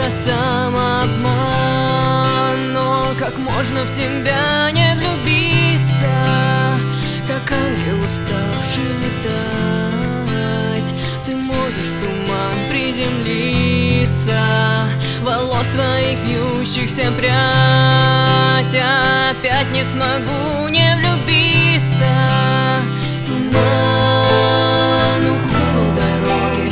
самообман. Но как можно в тебя не влюбиться, как ангел, уставший летать? Ты можешь в туман приземлиться, волос твоих вьющихся прядь. Опять не смогу не влюбиться. Туман укутал дороги,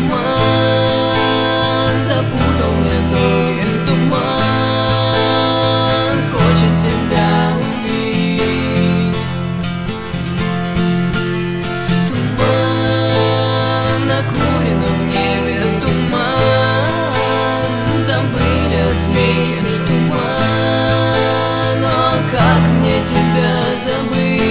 туман запутал мне ноги, туман хочет тебя убить. Туман накурено в небе, туман забыли о смехе, туман. Но как мне тебя забыть?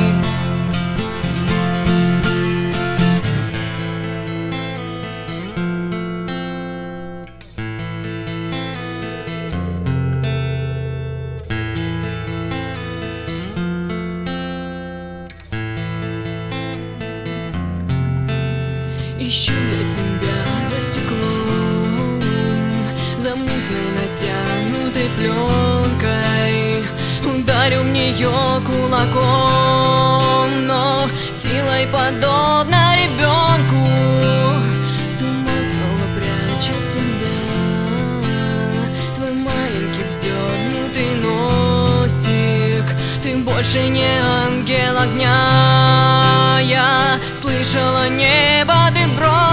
Ищу я тебя за стеклом, за мутной натянутой пленкой. Ударю в нее кулаком, но силой подобно ребенку. Туман снова прячет тебя, твой маленький вздернутый носик. Ты больше не ангел огня, я слышала небо, ты бросил.